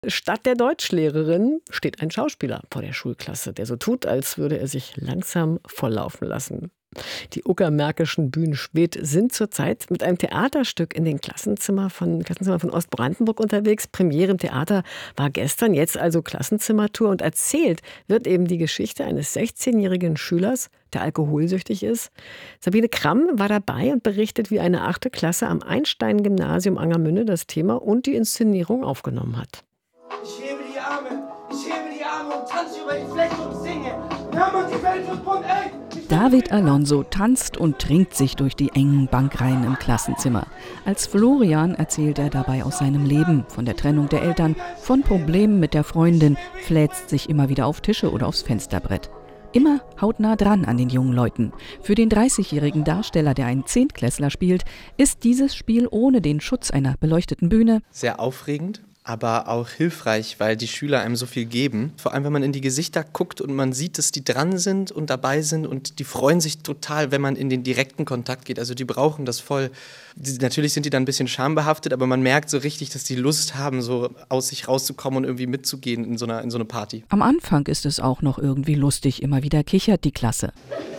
Statt der Deutschlehrerin steht ein Schauspieler vor der Schulklasse, der so tut, als würde er sich langsam volllaufen lassen. Die Uckermärkischen Bühnen Schwedt sind zurzeit mit einem Theaterstück in den Klassenzimmer von Ostbrandenburg unterwegs. Premiere im Theater war gestern, jetzt also Klassenzimmertour. Und erzählt wird eben die Geschichte eines 16-jährigen Schülers, der alkoholsüchtig ist. Sabine Kramm war dabei und berichtet, wie eine 8. Klasse am Einstein-Gymnasium Angermünde das Thema und die Inszenierung aufgenommen hat. Ich hebe die Arme und tanze über die Fläche und singe. Hör die Welt wird bunt, ey! David Alonso tanzt und trinkt sich durch die engen Bankreihen im Klassenzimmer. Als Florian erzählt er dabei aus seinem Leben, von der Trennung der Eltern, von Problemen mit der Freundin, fläzt sich immer wieder auf Tische oder aufs Fensterbrett. Immer hautnah dran an den jungen Leuten. Für den 30-jährigen Darsteller, der einen Zehntklässler spielt, ist dieses Spiel ohne den Schutz einer beleuchteten Bühne sehr aufregend, aber auch hilfreich, weil die Schüler einem so viel geben. Vor allem, wenn man in die Gesichter guckt und man sieht, dass die dran sind und dabei sind und die freuen sich total, wenn man in den direkten Kontakt geht. Also die brauchen das voll. Natürlich sind die dann ein bisschen schambehaftet, aber man merkt so richtig, dass die Lust haben, so aus sich rauszukommen und irgendwie mitzugehen in so eine Party. Am Anfang ist es auch noch irgendwie lustig, immer wieder kichert die Klasse.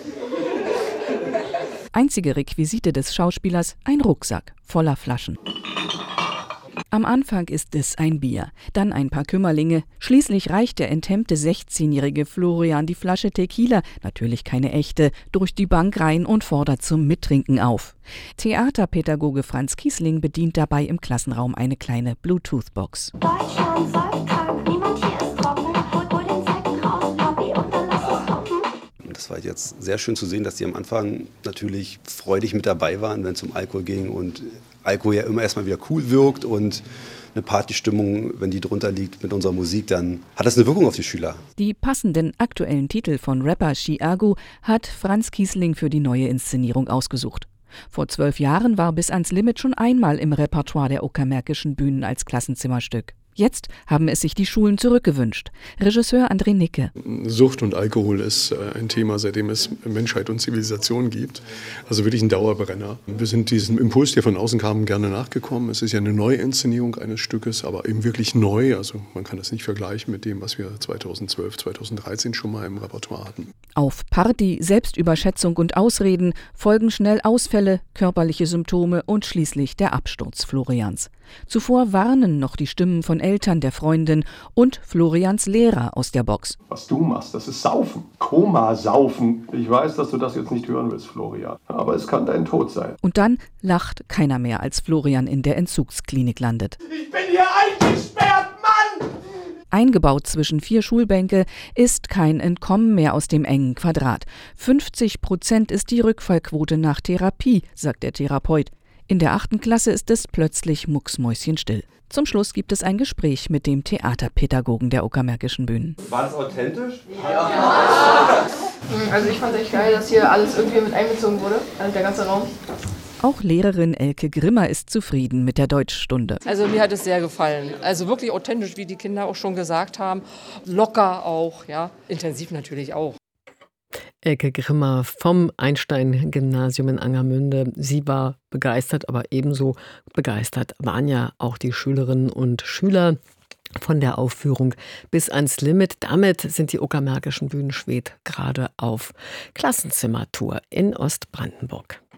Einzige Requisite des Schauspielers: ein Rucksack voller Flaschen. Am Anfang ist es ein Bier, dann ein paar Kümmerlinge. Schließlich reicht der enthemmte 16-jährige Florian die Flasche Tequila, natürlich keine echte, durch die Bank rein und fordert zum Mittrinken auf. Theaterpädagoge Franz Kiesling bedient dabei im Klassenraum eine kleine Bluetooth-Box. Deutschland säuft krank, niemand hier ist trocken. Hol den Sekt raus, Papi, und dann lass es poppen. Das war jetzt sehr schön zu sehen, dass die am Anfang natürlich freudig mit dabei waren, wenn es um Alkohol ging und Alkohol ja immer erstmal wieder cool wirkt und eine Partystimmung, wenn die drunter liegt mit unserer Musik, dann hat das eine Wirkung auf die Schüler. Die passenden aktuellen Titel von Rapper Chiago hat Franz Kiesling für die neue Inszenierung ausgesucht. Vor 12 Jahren war Bis ans Limit schon einmal im Repertoire der Uckermärkischen Bühnen als Klassenzimmerstück. Jetzt haben es sich die Schulen zurückgewünscht. Regisseur André Nicke. Sucht und Alkohol ist ein Thema, seitdem es Menschheit und Zivilisation gibt. Also wirklich ein Dauerbrenner. Wir sind diesem Impuls, der von außen kam, gerne nachgekommen. Es ist ja eine Neuinszenierung eines Stückes, aber eben wirklich neu. Also man kann das nicht vergleichen mit dem, was wir 2012, 2013 schon mal im Repertoire hatten. Auf Party, Selbstüberschätzung und Ausreden folgen schnell Ausfälle, körperliche Symptome und schließlich der Absturz Florians. Zuvor warnen noch die Stimmen von Eltern, der Freundin und Florians Lehrer aus der Box. Was du machst, das ist Saufen. Komasaufen. Ich weiß, dass du das jetzt nicht hören willst, Florian. Aber es kann dein Tod sein. Und dann lacht keiner mehr, als Florian in der Entzugsklinik landet. Ich bin hier eingesperrt, Mann! Eingebaut zwischen 4 Schulbänke ist kein Entkommen mehr aus dem engen Quadrat. 50% ist die Rückfallquote nach Therapie, sagt der Therapeut. In der 8. Klasse ist es plötzlich mucksmäuschenstill. Zum Schluss gibt es ein Gespräch mit dem Theaterpädagogen der Uckermärkischen Bühnen. War das authentisch? Ja. Also ich fand es echt geil, dass hier alles irgendwie mit einbezogen wurde, also der ganze Raum. Auch Lehrerin Elke Grimmer ist zufrieden mit der Deutschstunde. Also mir hat es sehr gefallen. Also wirklich authentisch, wie die Kinder auch schon gesagt haben. Locker auch, ja. Intensiv natürlich auch. Elke Grimmer vom Einstein-Gymnasium in Angermünde. Sie war begeistert, aber ebenso begeistert waren ja auch die Schülerinnen und Schüler von der Aufführung Bis ans Limit. Damit sind die Uckermärkischen Bühnen Schwedt gerade auf Klassenzimmertour in Ostbrandenburg.